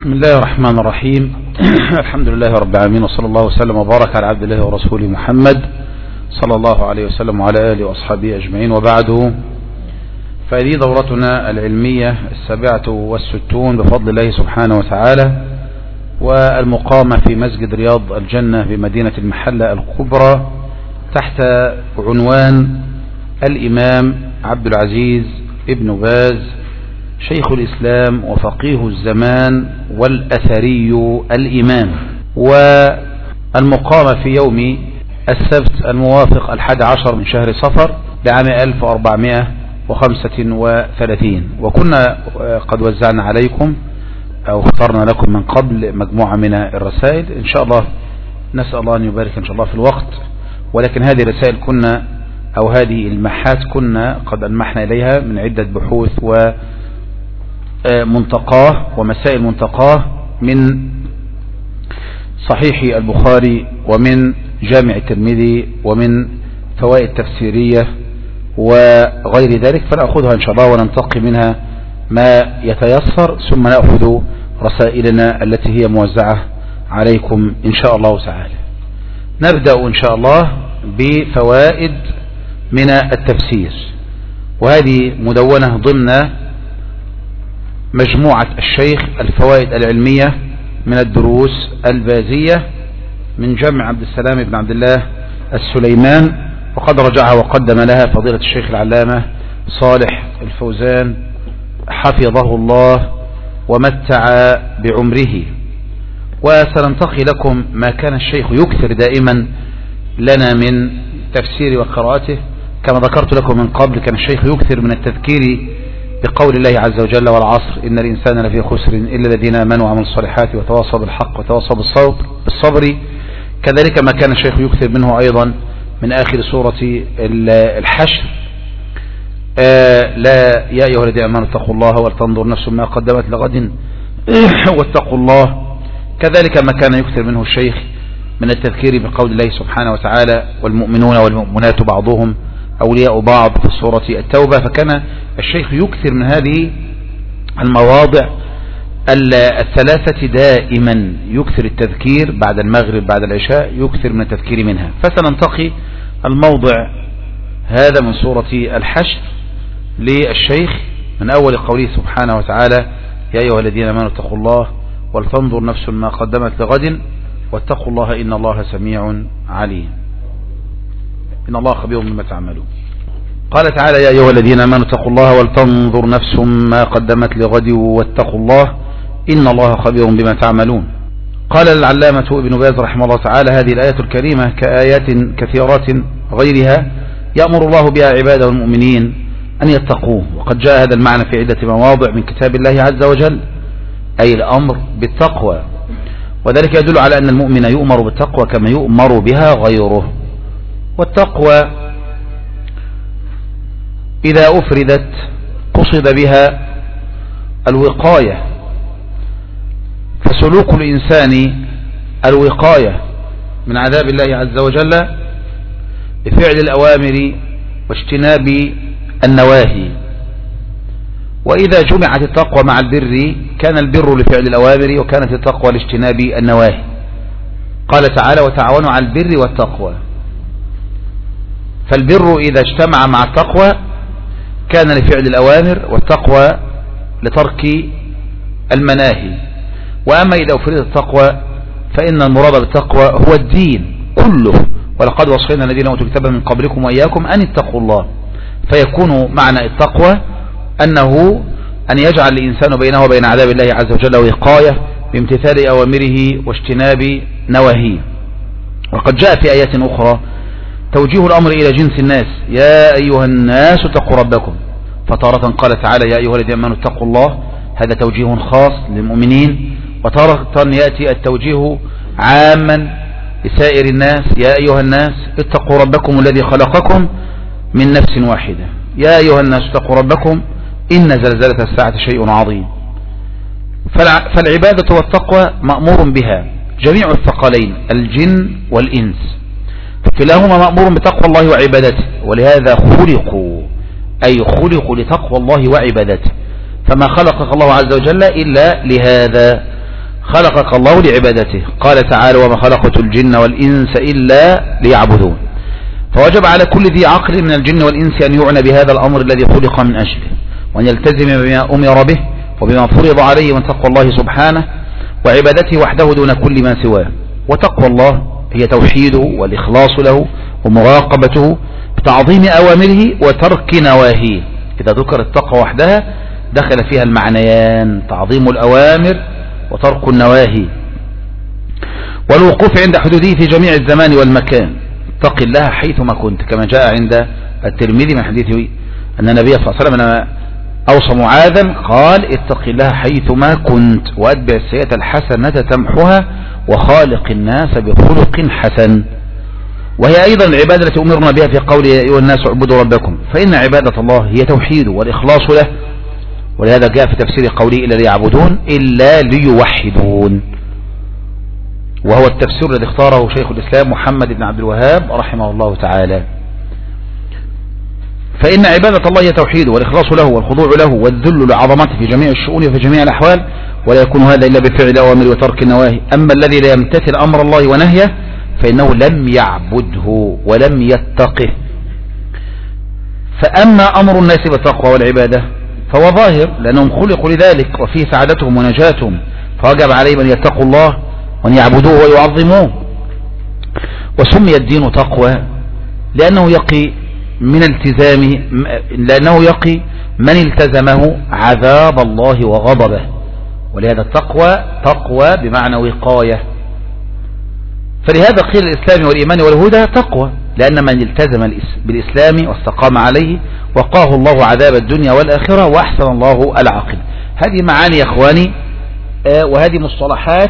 بسم الله الرحمن الرحيم. الحمد لله رب العالمين، وصلى الله وسلم وبارك على عبد الله ورسوله محمد صلى الله عليه وسلم وعلى آله وأصحابه أجمعين، وبعده. فهذه دورتنا العلمية 67 بفضل الله سبحانه وتعالى، والمقامة في مسجد رياض الجنة بمدينة المحلة الكبرى تحت عنوان الإمام عبد العزيز ابن باز شيخ الإسلام وفقيه الزمان والأثري الإمام، والمقامة في يوم السبت الموافق 11 من شهر صفر لعام 1435. وكنا قد وزعنا عليكم أو اخترنا لكم من قبل مجموعة من الرسائل، إن شاء الله نسأل الله أن يبارك إن شاء الله في الوقت. ولكن هذه الرسائل كنا أو هذه المحات كنا قد ألمحنا إليها من عدة بحوث ومنتقاه ومسائل منتقاه من صحيح البخاري ومن جامع الترمذي ومن فوائد تفسيرية وغير ذلك، فنأخذها إن شاء الله وننتقي منها ما يتيسر، ثم نأخذ رسائلنا التي هي موزعة عليكم إن شاء الله تعالى. نبدأ إن شاء الله بفوائد من التفسير، وهذه مدونة ضمن مجموعة الشيخ الفوائد العلمية من الدروس البازية من جمع عبد السلام بن عبد الله السليمان، وقد رجعها وقدم لها فضيلة الشيخ العلامة صالح الفوزان حفظه الله ومتع بعمره. وسننتقي لكم ما كان الشيخ يكثر دائما لنا من تفسير وقراءته. كما ذكرت لكم من قبل، كان الشيخ يكثر من التذكير بقول الله عز وجل: والعصر إن الإنسان لفي خسر إلا الذين آمنوا وعملوا الصالحات وتواصوا بالحق وتواصوا بالصبر. كذلك ما كان الشيخ يكثر منه أيضا من آخر سورة الحشر: لا يا أيها الذين آمنوا اتقوا الله ولتنظر نفس ما قدمت لغد واتقوا الله. كذلك ما كان يكثر منه الشيخ من التذكير بقول الله سبحانه وتعالى: والمؤمنون والمؤمنات بعضهم أولياء بعض في سورة التوبة. فكان الشيخ يكثر من هذه المواضع الثلاثة دائما، يكثر التذكير بعد المغرب بعد العشاء، يكثر من التذكير منها. فسننتقي الموضع هذا من سورة الحشر للشيخ من أول قوله سبحانه وتعالى: يا أيها الذين آمنوا اتقوا الله ولتنظر نفس ما قدمت لغد واتقوا الله إن الله سميع عليم إن الله خبير بما تعملون. قال تعالى: يا أيها الذين آمنوا اتقوا الله ولتنظر نفس ما قدمت لغد واتقوا الله إن الله خبير بما تعملون. قال العلامة ابن باز رحمه الله تعالى: هذه الآية الكريمة كآيات كثيرات غيرها يأمر الله بها عباده المؤمنين أن يتقوه، وقد جاء هذا المعنى في عدة مواضع من كتاب الله عز وجل، أي الأمر بالتقوى، وذلك يدل على أن المؤمن يؤمر بالتقوى كما يؤمر بها غيره. والتقوى إذا أفردت قصد بها الوقاية، فسلوك الإنسان الوقاية من عذاب الله عز وجل بفعل الأوامر واجتناب النواهي. وإذا جمعت التقوى مع البر كان البر لفعل الأوامر وكانت التقوى لاجتناب النواهي. قال تعالى: وتعاونوا على البر والتقوى. فالبر إذا اجتمع مع التقوى كان لفعل الأوامر، والتقوى لترك المناهي. وأما إذا أفردت التقوى فإن المراد بالتقوى هو الدين كله، ولقد وصينا الذين أوتوا الكتاب من قبلكم وإياكم أن اتقوا الله. فيكون معنى التقوى أنه أن يجعل الإنسان بينه وبين عذاب الله عز وجل وقاية بامتثال أوامره واجتناب نواهيه. وقد جاء في آيات أخرى توجيه الأمر إلى جنس الناس: يا أيها الناس اتقوا ربكم. فتارة قال تعالى: يا أيها الذين آمنوا اتقوا الله، هذا توجيه خاص للمؤمنين. وتارة يأتي التوجيه عاما لسائر الناس: يا أيها الناس اتقوا ربكم الذي خلقكم من نفس واحدة. يا أيها الناس اتقوا ربكم إن زلزلة الساعة شيء عظيم. فالعبادة والتقوى مأمور بها جميع الثقلين الجن والإنس، كلاهما مأمور بتقوى الله وعبادته، ولهذا خلقوا، أي خلقوا لتقوى الله وعبادته. فما خلقك الله عز وجل إلا لهذا. خلقك الله لعبادته. قال تعالى وما خلقت الجن والإنس إلا ليعبدون. فوجب على كل ذي عقل من الجن والإنس أن يعنى بهذا الأمر الذي خلق من أجله، وأن يلتزم بما أمر به وبما فرض عليه من تقوى الله سبحانه وعبادته وحده دون كل ما سواه. وتقوى الله هي توحيده والإخلاص له ومراقبته بتعظيم أوامره وترك نواهيه. إذا ذكر التقوى وحدها دخل فيها المعنيان، تعظيم الأوامر وترك النواهي، والوقوف عند حدوده في جميع الزمان والمكان. اتق الله حيثما كنت، كما جاء عند الترمذي من حديث أن النبي صلى الله عليه وسلم لما أوصى معاذا قال اتق الله حيثما كنت وأتبع السيئة الحسنة تمحها وخالق الناس بخلق حسن. وهي أيضا العبادة التي أمرنا بها في قول يا أيها الناس اعبدوا ربكم، فإن عبادة الله هي توحيده والإخلاص له. ولهذا جاء في تفسير قوله إلا ليعبدون إلا ليوحدون، وهو التفسير الذي اختاره شيخ الإسلام محمد بن عبد الوهاب رحمه الله تعالى. فإن عبادة الله هي توحيده والإخلاص له والخضوع له والذل لعظمته في جميع الشؤون وفي جميع الأحوال، ولا يكون هذا إلا بفعل الأوامر وترك النواهي. أما الذي لا يمتثل أمر الله ونهيه فإنه لم يعبده ولم يتقه. فأما أمر الناس بالتقوى والعبادة فهو ظاهر لأنهم خلقوا لذلك وفيه سعادتهم ونجاتهم، فوجب عليهم أن يتقوا الله وأن يعبدوه ويعظموه. وسمي الدين تقوى لأنه يقي من التزمه عذاب الله وغضبه. ولهذا التقوى تقوى بمعنى وقاية. فلهذا قيل الإسلام والإيمان والهدى تقوى، لأن من التزم بالإسلام واستقام عليه وقاه الله عذاب الدنيا والآخرة وأحسن الله العاقبة. هذه معاني يا إخواني، وهذه مصطلحات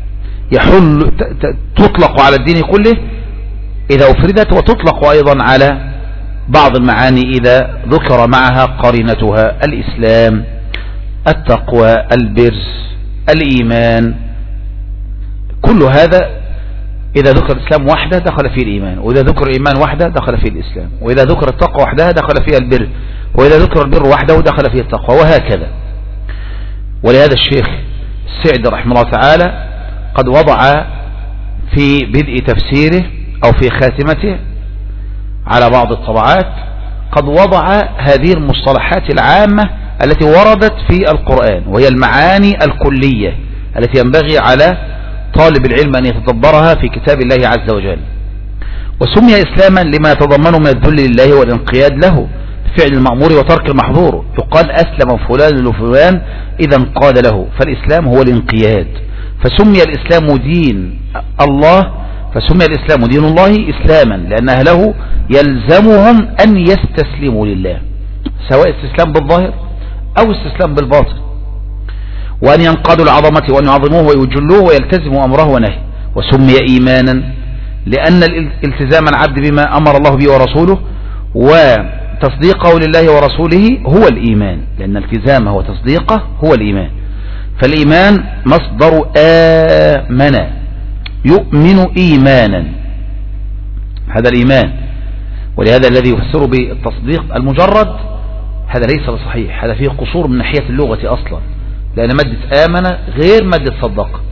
تطلق على الدين كله إذا أفردت، وتطلق أيضا على بعض المعاني إذا ذكر معها قرينتها: الإسلام، التقوى، البر، الإيمان. كل هذا إذا ذكر الإسلام وحده دخل فيه الإيمان، وإذا ذكر الإيمان وحده دخل فيه الإسلام، وإذا ذكر التقوى وحدها دخل فيها البر، وإذا ذكر البر وحده دخل فيه التقوى، وهكذا. ولهذا الشيخ السعدي رحمه الله تعالى قد وضع في بدء تفسيره أو في خاتمته على بعض الطبعات قد وضع هذه المصطلحات العامة التي وردت في القرآن، وهي المعاني الكلية التي ينبغي على طالب العلم أن يتدبرها في كتاب الله عز وجل. وسمي إسلاما لما يتضمنه من الذل لله والانقياد له، فعل المأمور وترك المحظور. يقال أسلم فلان لفلان إذا انقاد له، فالإسلام هو الانقياد. فسمي الإسلام دين الله، فسمي الإسلام دين الله إسلاما لأن أهله يلزمهم أن يستسلموا لله، سواء استسلام بالظاهر أو استسلام بالباطن، وأن ينقادوا العظمة وأن يعظموه ويجلوه ويلتزموا أمره ونهيه. وسمي إيمانا لأن التزام العبد بما أمر الله به ورسوله وتصديقه لله ورسوله هو الإيمان، لأن التزامه وتصديقه هو الإيمان. فالإيمان مصدر آمن، يؤمن إيمانا، هذا الإيمان. ولهذا الذي يفسر بالتصديق المجرد هذا ليس بصحيح، هذا فيه قصور من ناحية اللغة أصلا، لأن مادة آمن غير مادة صدق.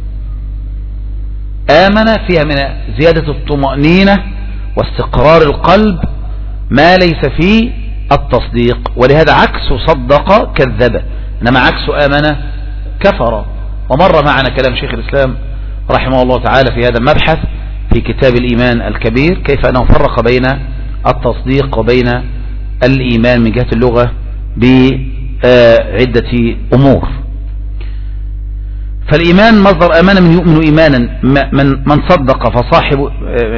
آمن فيها من زيادة الطمأنينة واستقرار القلب ما ليس فيه التصديق، ولهذا عكس صدق كذب، إنما عكس آمن كفر. ومر معنا كلام شيخ الإسلام رحمه الله تعالى في هذا المبحث في كتاب الإيمان الكبير، كيف أنه فرق بين التصديق وبين الإيمان من جهة اللغة بعدة أمور. فالإيمان مصدر آمن من يؤمن إيمانا، من صدق فصاحب،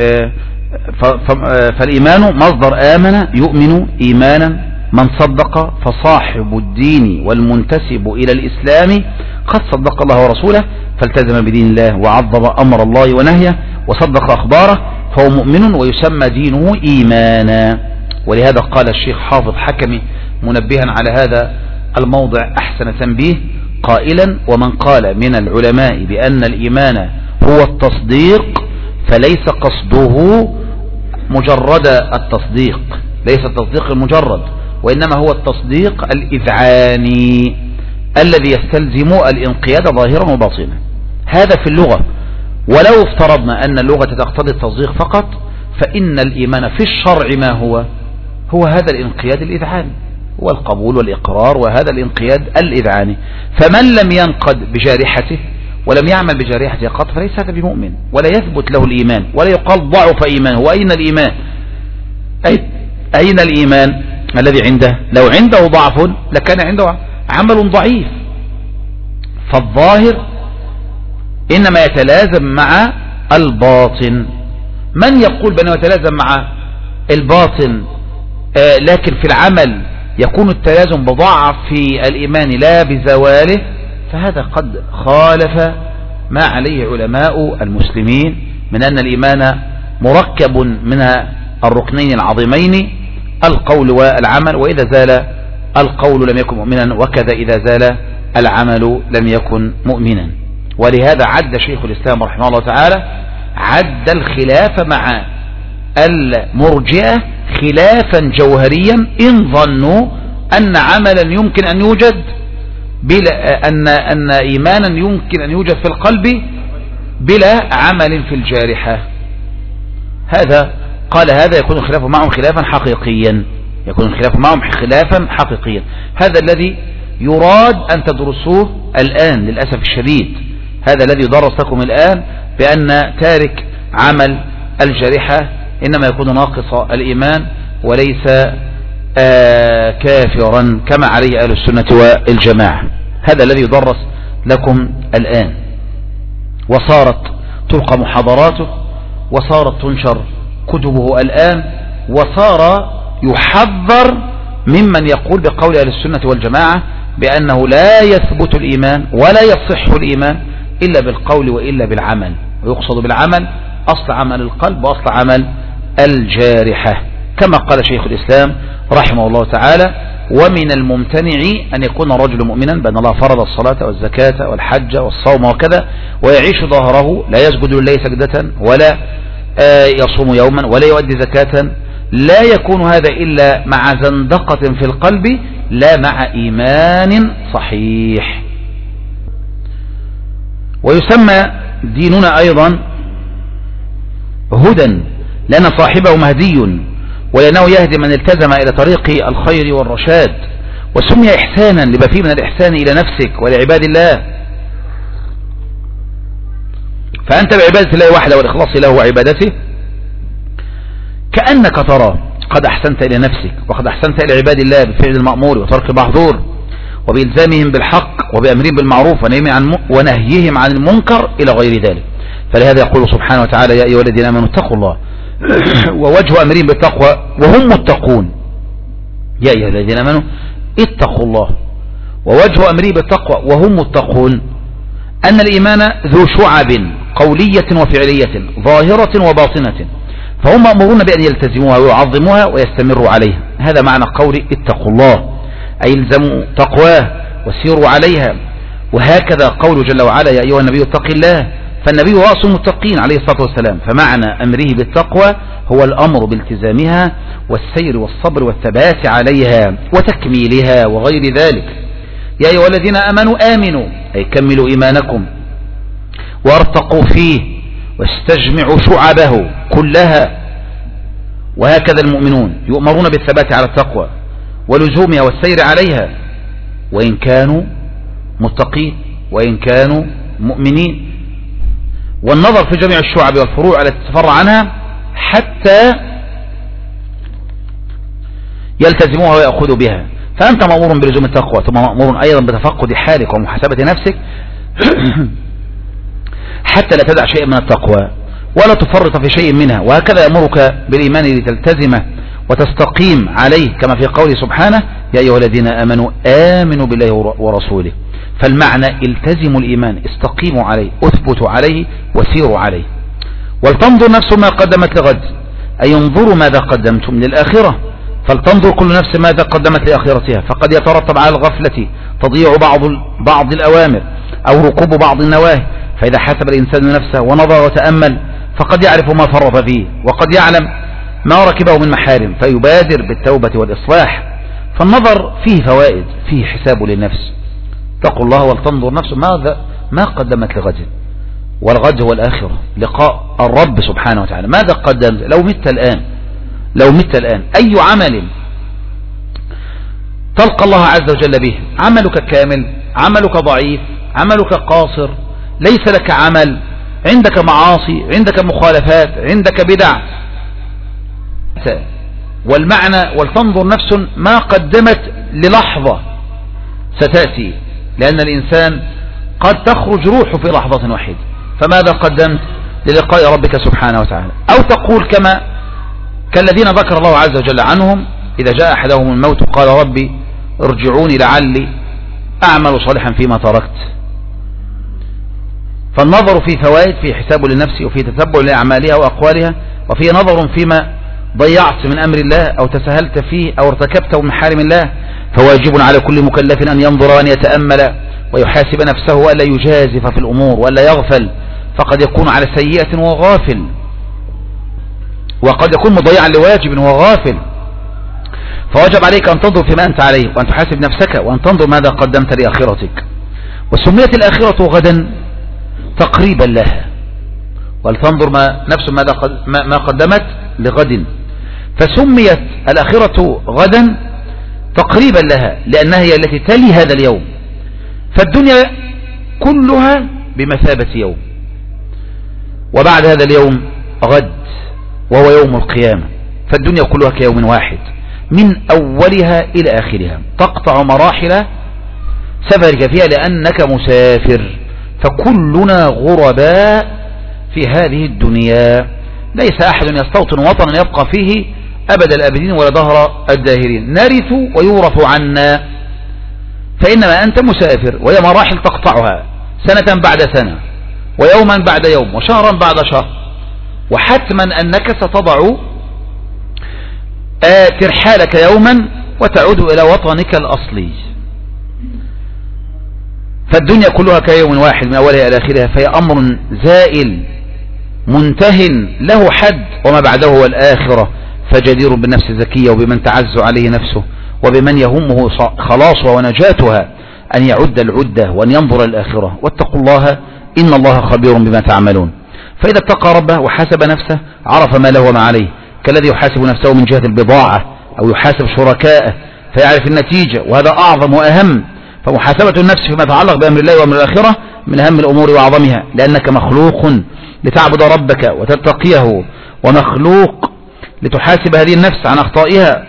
فالإيمان مصدر آمن يؤمن إيمانا، من صدق فصاحب الدين والمنتسب إلى الإسلام قد صدق الله ورسوله فالتزم بدين الله وعظم أمر الله ونهيه وصدق أخباره فهو مؤمن ويسمى دينه إيمانا. ولهذا قال الشيخ حافظ حكمي منبها على هذا الموضع أحسن تنبيه قائلا: ومن قال من العلماء بأن الإيمان هو التصديق فليس قصده مجرد التصديق، ليس التصديق المجرد، وإنما هو التصديق الإذعاني الذي يستلزم الانقياد ظاهرا وباطنا. هذا في اللغة. ولو افترضنا أن اللغة تقتضي التصديق فقط، فإن الإيمان في الشرع ما هو هذا الانقياد الإذعاني، هو القبول والإقرار، وهذا الانقياد الإذعاني. فمن لم ينقد بجارحته ولم يعمل بجارحته قط فليس هذا بمؤمن، ولا يثبت له الإيمان، ولا يقال ضعف إيمانه. وأين الإيمان؟ أين الإيمان الذي عنده؟ لو عنده ضعف لكان عنده عمل ضعيف. فالظاهر إنما يتلازم مع الباطن. من يقول بأنه يتلازم مع الباطن لكن في العمل يكون التلازم بضعف في الإيمان لا بزواله، فهذا قد خالف ما عليه علماء المسلمين من أن الإيمان مركب من الركنين العظيمين القول والعمل، وإذا زال القول لم يكن مؤمنا، وكذا إذا زال العمل لم يكن مؤمنا. ولهذا عد شيخ الإسلام رحمه الله تعالى عد الخلاف مع المرجئة خلافا جوهريا إن ظنوا أن عملا يمكن أن يوجد أن إيمانا يمكن أن يوجد في القلب بلا عمل في الجارحة. قال هذا يكون الخلاف معهم خلافا حقيقيا، يكون الخلاف معهم خلافا حقيقيا. هذا الذي يراد أن تدرسوه الآن للأسف الشديد، هذا الذي يدرس لكم الآن، بأن تارك عمل الجارحة إنما يكون ناقص الإيمان وليس كافرا كما عليه أهل السنة والجماعة. هذا الذي يدرس لكم الآن، وصارت تلقى محاضراته، وصارت تنشر كتبه الآن، وصار يحذر ممن يقول بقول أهل السنة والجماعة بأنه لا يثبت الإيمان ولا يصح الإيمان إلا بالقول وإلا بالعمل، ويقصد بالعمل أصل عمل القلب وأصل عمل الجارحة، كما قال شيخ الإسلام رحمه الله تعالى: ومن الممتنع أن يكون رجل مؤمنا بأن الله فرض الصلاة والزكاة والحج والصوم وكذا، ويعيش ظاهره لا يسجد لله سجدة ولا يصوم يوما ولا يؤدي زكاة، لا يكون هذا إلا مع زندقة في القلب لا مع إيمان صحيح. ويسمى ديننا أيضا هدى لأن صاحبه مهدي، ولأنه يهدي من التزم إلى طريق الخير والرشاد. وسمي إحسانا لما فيه من الإحسان إلى نفسك ولعباد الله، فأنت بعبادة الله وحده والإخلاص له وعبادته كأنك ترى قد أحسنت إلى نفسك، وقد أحسنت إلى عباد الله بفعل المأمور وترك المحظور، وبإلزامهم بالحق وبأمرهم بالمعروف ونهيهم عن المنكر إلى غير ذلك. فلهذا يقول سبحانه وتعالى: يا أيها الذين آمنوا اتقوا الله، ووجه أمرهم بالتقوى وهم متقون. يا أيها الذين آمنوا اتقوا الله، ووجه أمرهم بالتقوى وهم متقون. أن الإيمان ذو شعب قولية وفعلية ظاهرة وباطنة، فهم مأمورون بأن يلتزموها ويعظموها ويستمروا عليها. هذا معنى قول اتقوا الله، أي الزموا تقواه وسيروا عليها. وهكذا قوله جل وعلا: يا أيها النبي اتق الله، فالنبي رأس المتقين عليه الصلاة والسلام. فمعنى أمره بالتقوى هو الأمر بالتزامها والسير والصبر والثبات عليها وتكميلها وغير ذلك. يا أيها الذين آمنوا آمنوا، أي كملوا إيمانكم وارتقوا فيه واستجمعوا شعبه كلها. وهكذا المؤمنون يؤمرون بالثبات على التقوى ولزومها والسير عليها، وإن كانوا متقين وإن كانوا مؤمنين. والنظر في جميع الشعب والفروع التي تتفرع عنها حتى يلتزموها ويأخذوا بها. فأنت مأمور بلزوم التقوى، ثم مأمور أيضا بتفقد حالك ومحاسبة نفسك حتى لا تدع شيء من التقوى ولا تفرط في شيء منها. وهكذا يأمرك بالإيمان لتلتزمه وتستقيم عليه، كما في قوله سبحانه: يا أيها الذين آمنوا آمنوا بالله ورسوله. فالمعنى التزموا الإيمان، استقيموا عليه، اثبتوا عليه وسيروا عليه. ولتنظر نفس ما قدمت لغد، أي انظروا ماذا قدمتم للآخرة، فلتنظر كل نفس ماذا قدمت لآخرتها، فقد يترتب على الغفلة تضيع بعض الأوامر أو ركوب بعض النواهي. فإذا حسب الإنسان نفسه ونظر وتأمل فقد يعرف ما فرط فيه، وقد يعلم ما ركبه من محارم، فيبادر بالتوبة والإصلاح. فالنظر فيه فوائد، فيه حساب للنفس. اتقوا الله ولتنظر نفس ما قدمت لغد. والغد هو الآخرة، لقاء الرب سبحانه وتعالى. ماذا قدمت؟ لو مت الآن أي عمل تلقى الله عز وجل به؟ عملك كامل، عملك ضعيف، عملك قاصر، ليس لك عمل، عندك معاصي، عندك مخالفات، عندك بدع. والمعنى ولتنظر نفس ما قدمت للحظة ستأتي، لأن الإنسان قد تخرج روحه في لحظة واحدة، فماذا قدمت للقاء ربك سبحانه وتعالى؟ أو تقول كالذين ذكر الله عز وجل عنهم إذا جاء أحدهم الموت قال ربي ارجعوني لعلي أعمل صالحا فيما تركت. فالنظر في فوائد، في حساب للنفس، وفي تتبع لأعمالها وأقوالها، وفي نظر فيما ضيعت من أمر الله أو تساهلت فيه أو ارتكبته من محارم الله. فواجب على كل مكلف أن ينظر وأن يتأمل ويحاسب نفسه وألا يجازف في الأمور وألا يغفل، فقد يكون على سيئة وغافل، وقد يكون مضيعا لواجب وغافل. فوجب عليك أن تنظر فيما أنت عليه، وأن تحاسب نفسك، وأن تنظر ماذا قدمت لآخرتك. وسميت الآخرة غدا تقريبا لها، ولتنظر نفس ما قدمت لغد. فسميت الآخرة غدا تقريبا لها لأنها هي التي تلي هذا اليوم، فالدنيا كلها بمثابة يوم، وبعد هذا اليوم غد وهو يوم القيامة. فالدنيا كلها كيوم واحد من أولها إلى آخرها، تقطع مراحل سفرك فيها لأنك مسافر. فكلنا غرباء في هذه الدنيا، ليس أحد يستوطن وطنا يبقى فيه أبد الأبدين ولا دهر الداهرين. نرث ويورث عنا، فإنما أنت مسافر، وهي مراحل تقطعها سنة بعد سنة، ويوما بعد يوم، وشهرا بعد شهر، وحتما أنك ستضع ترحالك يوما وتعود إلى وطنك الأصلي. فالدنيا كلها كيوم واحد من أولها إلى آخرها، فهي أمر زائل منتهٍ له حد، وما بعده هو الآخرة. فجدير بالنفس الزكية وبمن تعز عليه نفسه وبمن يهمه خلاصها ونجاتها أن يعد العدة وأن ينظر الآخرة. واتقوا الله إن الله خبير بما تعملون. فإذا اتقى ربه وحاسب نفسه عرف ما له وما عليه، كالذي يحاسب نفسه من جهة البضاعة أو يحاسب شركائه فيعرف النتيجة، وهذا أعظم وأهم. فمحاسبة النفس فيما يتعلق بأمر الله وأمر الآخرة من أهم الأمور وأعظمها، لأنك مخلوق لتعبد ربك وتتقيه، ومخلوق لتحاسب هذه النفس عن أخطائها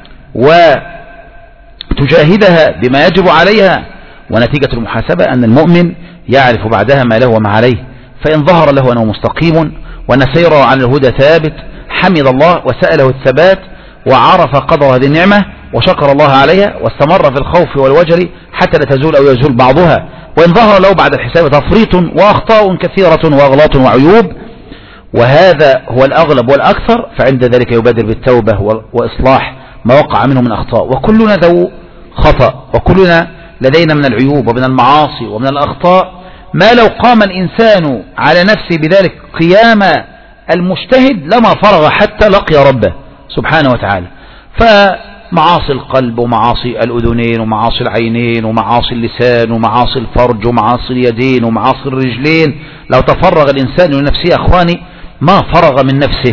وتجاهدها بما يجب عليها. ونتيجة المحاسبة أن المؤمن يعرف بعدها ما له وما عليه، فإن ظهر له أنه مستقيم وأن سيره على الهدى ثابت حمد الله وسأله الثبات وعرف قدر هذه النعمة وشكر الله عليها، واستمر في الخوف والوجل حتى لا تزول أو يزول بعضها. وإن ظهر له بعد الحساب تفريط وأخطاء كثيرة وأغلاط وعيوب، وهذا هو الأغلب والأكثر، فعند ذلك يبادر بالتوبة وإصلاح ما وقع منه من أخطاء. وكلنا ذو خطأ، وكلنا لدينا من العيوب ومن المعاصي ومن الأخطاء ما لو قام الإنسان على نفسه بذلك قيام المجتهد لما فرغ حتى لقي ربه سبحانه وتعالى. فمعاصي القلب ومعاصي الأذنين ومعاصي العينين ومعاصي اللسان ومعاصي الفرج ومعاصي اليدين ومعاصي الرجلين، لو تفرغ الإنسان لنفسه يا أخواني ما فرغ من نفسه.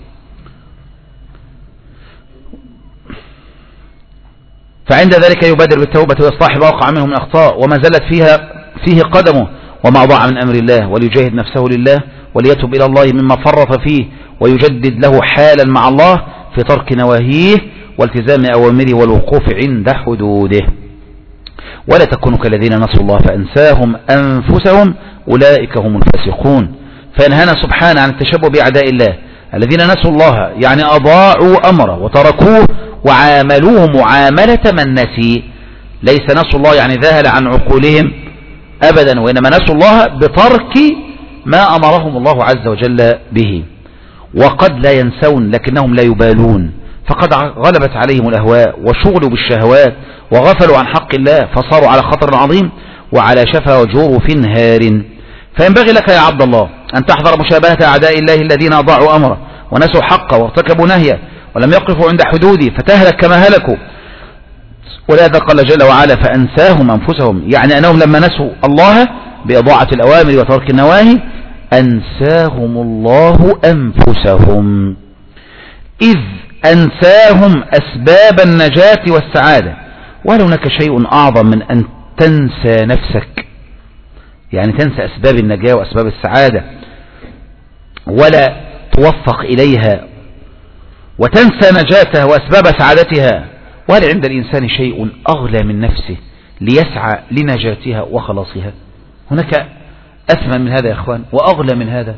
فعند ذلك يبادر بالتوبة وإصلاح ما وقع منه من أخطاء وما زلت فيه قدمه وما ضاع من أمر الله، وليجاهد نفسه لله وليتوب إلى الله مما فرط فيه، ويجدد له حالا مع الله في ترك نواهيه والتزام أوامره والوقوف عند حدوده. ولا تكونوا كالذين نسوا الله فأنساهم أنفسهم أولئك هم الفاسقون. فينهانا سبحانه عن التشبه بأعداء الله الذين نسوا الله، يعني أضاعوا أمره وتركوه وعاملوه معاملة من نسي. ليس نسوا الله يعني ذهل عن عقولهم أبدا، وإنما نسوا الله بترك ما أمرهم الله عز وجل به. وقد لا ينسون لكنهم لا يبالون، فقد غلبت عليهم الأهواء وشغلوا بالشهوات وغفلوا عن حق الله، فصاروا على خطر عظيم وعلى شفا جرف هار. فينبغي لك يا عبد الله أن تحذر مشابهة أعداء الله الذين أضاعوا أمره ونسوا حقه وارتكبوا نهيه ولم يقفوا عند حدوده فتهلك كما هلكوا. ولهذا قال جل وعلا فأنساهم أنفسهم، يعني أنهم لما نسوا الله بإضاعة الأوامر وترك النواهي أنساهم الله أنفسهم، إذ أنساهم أسباب النجاة والسعادة. وهل هناك شيء أعظم من أن تنسى نفسك، يعني تنسى أسباب النجاة وأسباب السعادة ولا توفق إليها، وتنسى نجاتها وأسباب سعادتها؟ وهل عند الإنسان شيء أغلى من نفسه ليسعى لنجاتها وخلاصها؟ هناك أثمن من هذا يا أخوان وأغلى من هذا؟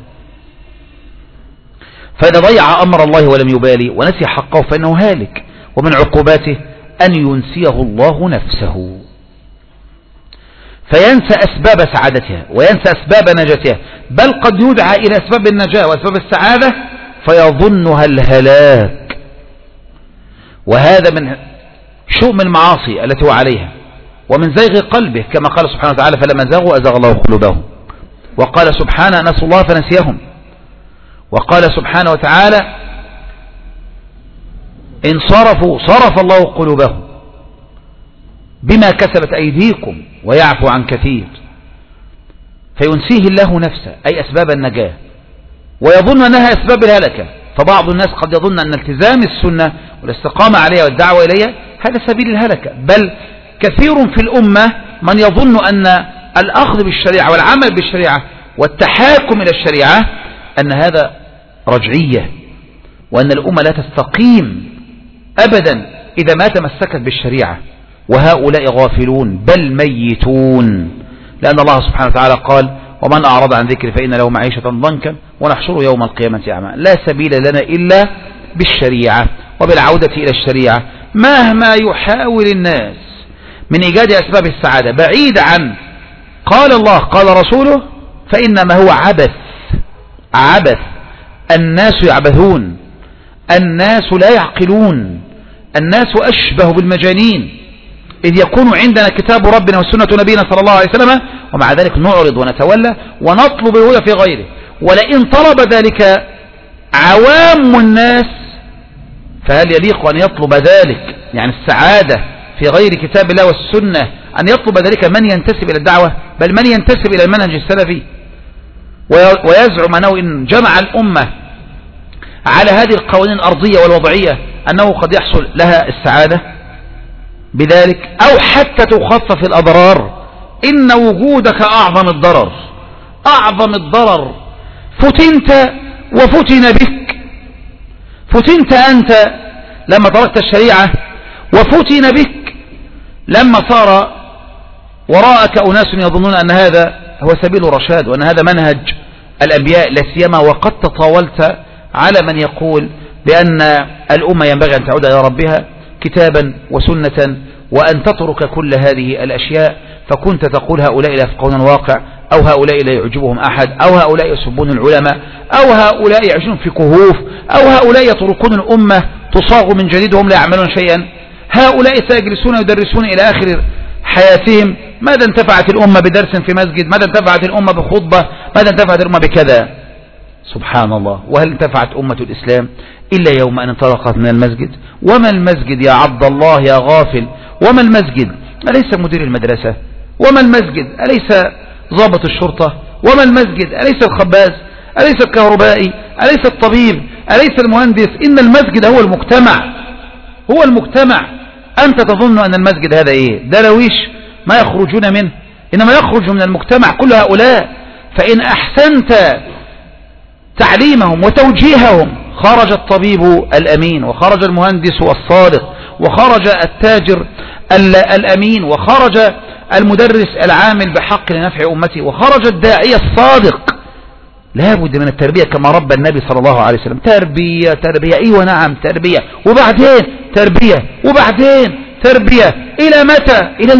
فإذا ضيع أمر الله ولم يبالي ونسي حقه فإنه هالك، ومن عقوباته أن ينسيه الله نفسه، فينسى أسباب سعادتها وينسى أسباب نجاتها، بل قد يدعى إلى أسباب النجاة وأسباب السعادة فيظنها الهلاك. وهذا من شؤم المعاصي التي هو عليها ومن زيغ قلبه، كما قال سبحانه وتعالى فلما زاغوا أزاغ الله قلوبهم. وقال سبحانه نسوا الله فنسيهم. وقال سبحانه وتعالى إن صرفوا صرف الله قلوبهم بما كسبت أيديكم ويعفو عن كثير. فينسيه الله نفسه أي أسباب النجاة ويظن أنها أسباب الهلكة. فبعض الناس قد يظن أن التزام السنة والاستقامة عليها والدعوة إليها هذا سبيل الهلكة، بل كثير في الأمة من يظن أن الأخذ بالشريعة والعمل بالشريعة والتحاكم إلى الشريعة أن هذا رجعية، وأن الأمة لا تستقيم أبدا إذا ما تمسكت بالشريعة، وهؤلاء غافلون بل ميتون، لأن الله سبحانه وتعالى قال ومن أعرض عن ذكر فإن له معيشة ضنكا ونحشره يوم القيامة أعمى. لا سبيل لنا إلا بالشريعة وبالعودة إلى الشريعة مهما يحاول الناس من إيجاد أسباب السعادة بعيد عن قال الله قال رسوله، فإنما هو عبث. الناس يعبثون، الناس لا يعقلون، الناس أشبه بالمجانين، إذ يكون عندنا كتاب ربنا وسنة نبينا صلى الله عليه وسلم ومع ذلك نعرض ونتولى ونطلب الهدى في غيره. ولئن طلب ذلك عوام الناس فهل يليق أن يطلب ذلك يعني السعادة في غير كتاب الله والسنة أن يطلب ذلك من ينتسب إلى الدعوة، بل من ينتسب إلى المنهج السلفي ويزعم أنه إن جمع الأمة على هذه القوانين الأرضية والوضعية أنه قد يحصل لها السعادة بذلك، أو حتى تخفف الأضرار. إن وجودك أعظم الضرر. فتنت وفتن بك، فتنت أنت لما تركت الشريعة، وفتن بك لما صار وراءك أناس يظنون أن هذا هو سبيل رشاد وأن هذا منهج الأنبياء، لا سيما وقد تطاولت على من يقول بأن الأمة ينبغي أن تعود إلى ربها كتابا وسنة وأن تترك كل هذه الأشياء، فكنت تقول هؤلاء لا يفقهون الواقع، أو هؤلاء لا يعجبهم أحد، أو هؤلاء يسبون العلماء، أو هؤلاء يعيشون في كهوف، أو هؤلاء يتركون الأمة تصاغ من جديد وهم لا يعملون شيئا، هؤلاء سيجلسون يدرسون إلى آخر حياتهم. ماذا انتفعت الأمة بدرس في مسجد؟ ماذا انتفعت الأمة بخطبة؟ ماذا انتفعت الأمة بكذا؟ سبحان الله. وهل انتفعت أمة الإسلام إلا يوم أن انطلقت من المسجد؟ وما المسجد يا عبد الله يا غافل؟ وما المسجد؟ أليس مدير المدرسة؟ وما المسجد؟ أليس ضابط الشرطة؟ وما المسجد؟ أليس الخباز؟ أليس الكهربائي؟ أليس الطبيب؟ أليس المهندس؟ إن المسجد هو المجتمع. أنت تظن أن المسجد هذا إيه؟ درويش ما يخرجون منه، إنما يخرج من المجتمع كل هؤلاء. فإن أحسنت تعليمهم وتوجيههم خرج الطبيب الأمين، وخرج المهندس الصادق، وخرج التاجر الأمين، وخرج المدرس العامل بحق لنفع أمته، وخرج الداعية الصادق. لا بد من التربية كما ربى النبي صلى الله عليه وسلم. تربية أيوة نعم تربية، وبعدين تربية، وبعدين تربية إلى متى؟ إلى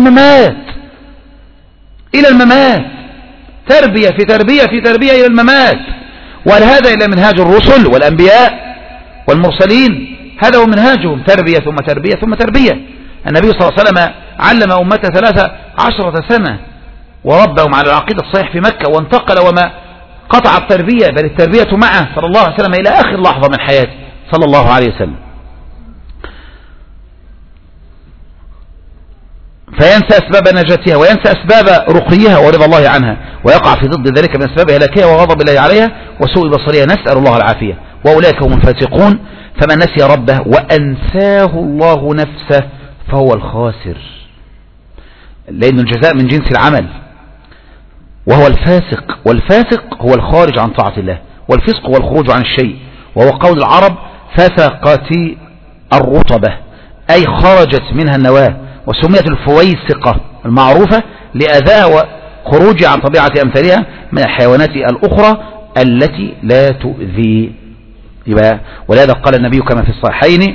الممات. تربية في تربية إلى الممات. وهذا إلى منهاج الرسل والأنبياء والمرسلين، هذا هو منهاجهم، تربية ثم تربية ثم تربية. النبي صلى الله عليه وسلم علم أمته 13 سنة وربهم على العقيدة الصحيح في مكة، وانتقل وما قطع التربية، بل التربية معه صلى الله عليه وسلم إلى آخر لحظة من حياته صلى الله عليه وسلم. فينسى أسباب نجاتها وينسى أسباب رقيها ورضا الله عنها، ويقع في ضد ذلك من أسباب هلاكها وغضب الله عليها وسوء بصرها، نسأل الله العافية، وأولئك هم الفاسقون. فمن نسي ربه وأنساه الله نفسه فهو الخاسر، لأن الجزاء من جنس العمل. وهو الفاسق، والفاسق هو الخارج عن طاعة الله، والفسق هو الخروج عن الشيء، وهو قول العرب فسقت الرطبة، أي خرجت منها النواة، وسميت الفويسقة المعروفة لأذاها وخروجها عن طبيعة أمثالها من الحيوانات الأخرى التي لا تؤذي. ولهذا قال النبي كما في الصحيحين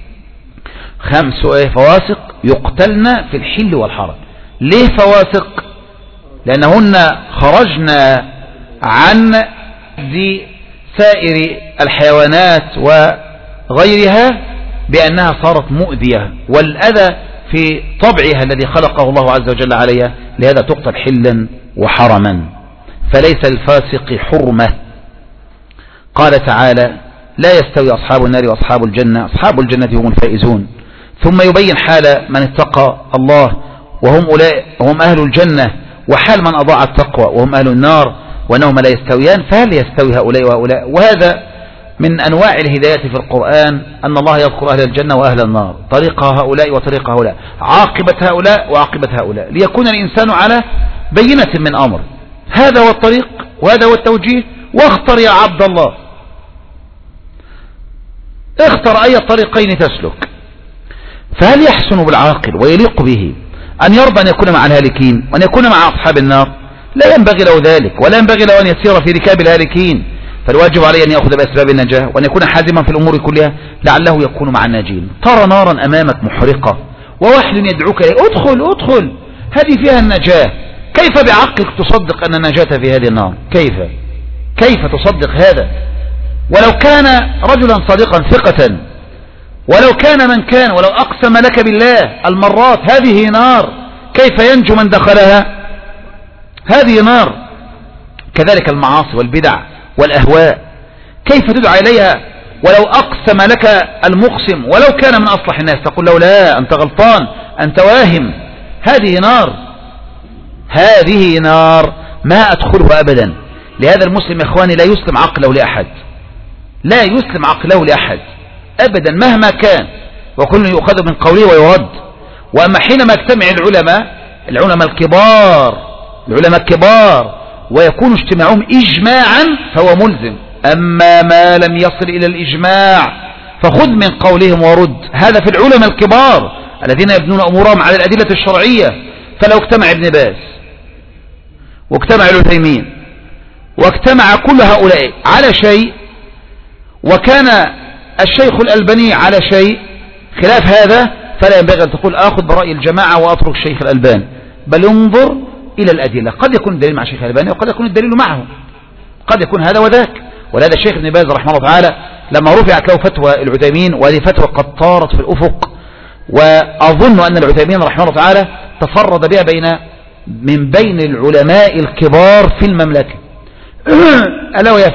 5 فواسق يقتلن في الحل والحرم. ليه فواسق؟ لأنهن خرجن عن سائر الحيوانات وغيرها بأنها صارت مؤذية، والأذى في طبعها الذي خلقه الله عز وجل عليها، لهذا تقتل حلا وحرما. فليس الفاسق حرمة. قال تعالى لا يستوي أصحاب النار وأصحاب الجنة، أصحاب الجنة هم الفائزون. ثم يبين حال من اتقى الله وهم أهل الجنة، وحال من أضاع التقوى وهم أهل النار، وأنهما لا يستويان. فهل يستوي هؤلاء وهؤلاء؟ وهذا من أنواع الهداية في القرآن، أن الله يذكر أهل الجنة وأهل النار، طريق هؤلاء وطريق هؤلاء، عاقبة هؤلاء وعاقبة هؤلاء، ليكون الإنسان على بينة من أمر. هذا هو الطريق وهذا هو التوجيه، واختر يا عبد الله، اختر أي الطريقين تسلك. فهل يحسن بالعاقل ويليق به أن يرضى أن يكون مع الهالكين وأن يكون مع أصحاب النار؟ لا ينبغي له ذلك، ولا ينبغي له أن يسير في ركاب الهالكين. فالواجب عليه أن يأخذ بأسباب النجاة وأن يكون حازما في الأمور كلها لعله يكون مع الناجين. ترى نارا أمامك محرقة ووحل يدعوك إليه، ادخل ادخل، هذه فيها النجاة. كيف بعقلك تصدق أن النجاة في هذه النار؟ كيف تصدق هذا؟ ولو كان رجلا صادقا ثقة، ولو كان من كان، ولو أقسم لك بالله المرات، هذه نار، كيف ينجو من دخلها؟ هذه نار. كذلك المعاصي والبدع والأهواء، كيف تدعى إليها ولو أقسم لك المقسم ولو كان من أصلح الناس؟ تقول له لا، أنت غلطان، أنت واهم. هذه نار، هذه نار ما أدخله أبدا. لهذا المسلم يا إخواني لا يسلم عقله لأحد، لا يسلم عقله لأحد أبدا مهما كان، وكل يؤخذ من قوله ويرد. وأما حينما يجتمع العلماء الكبار ويكون اجتماعهم إجماعا فهو ملزم. أما ما لم يصل إلى الإجماع فخذ من قولهم ورد. هذا في العلماء الكبار الذين يبنون أمورهم على الأدلة الشرعية. فلو اجتمع ابن باز واجتمع العثيمين واجتمع كل هؤلاء على شيء، وكان الشيخ الألباني على شيء خلاف هذا، فلا ينبغي أن تقول آخذ برأي الجماعة وأترك الشيخ الألباني، بل انظر إلى الأدلة. قد يكون الدليل مع الشيخ الألباني وقد يكون الدليل معه، قد يكون هذا وذاك. ولهذا الشيخ ابن باز رحمه الله تعالى لما رفعت له فتوى العثيمين، وهذه فتوى قد طارت في الأفق، وأظن أن العثيمين رحمه الله تعالى تفرد بها من بين العلماء الكبار في المملكة، ألا وهي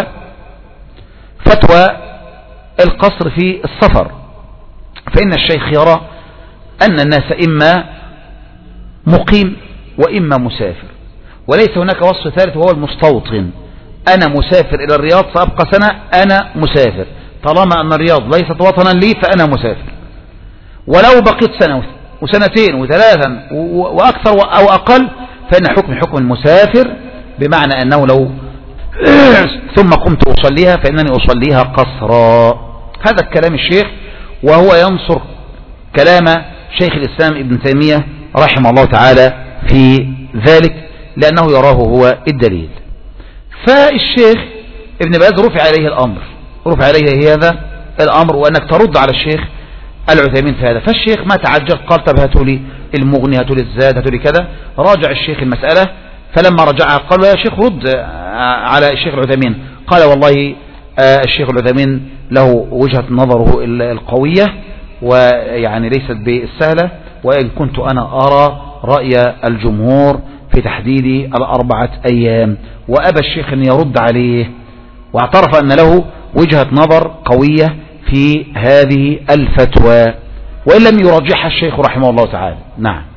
فتوى القصر في السفر. فإن الشيخ يرى أن الناس إما مقيم وإما مسافر، وليس هناك وصف ثالث وهو المستوطن. أنا مسافر إلى الرياض سأبقى سنة، أنا مسافر، طالما أن الرياض ليست وطنا لي فأنا مسافر. ولو بقيت سنة وسنتين وثلاثا وأكثر أو أقل فإن حكم المسافر، بمعنى أنه لو ثم قمت أصليها فإنني أصليها قصرا. هذا الكلام الشيخ، وهو ينصر كلام شيخ الإسلام ابن تيمية رحمه الله تعالى في ذلك، لأنه يراه هو الدليل. فالشيخ ابن باز رفع عليه هذا الأمر، وأنك ترد على الشيخ العثيمين في هذا. فالشيخ ما تعجل، قال طب هاتوا لي المغني، هاتوا لي الزاد، هاتوا لي كذا. راجع الشيخ المسألة، فلما رجعها قال له يا شيخ رد على الشيخ العثيمين. قال والله الشيخ العثيمين له وجهة نظره القوية، ويعني ليست بالسهلة، وإن كنت أنا أرى رأي الجمهور في تحديد 4 أيام. وأبى الشيخ أن يرد عليه، واعترف أن له وجهة نظر قوية في هذه الفتوى، وإن لم يرجحها الشيخ رحمه الله تعالى. نعم.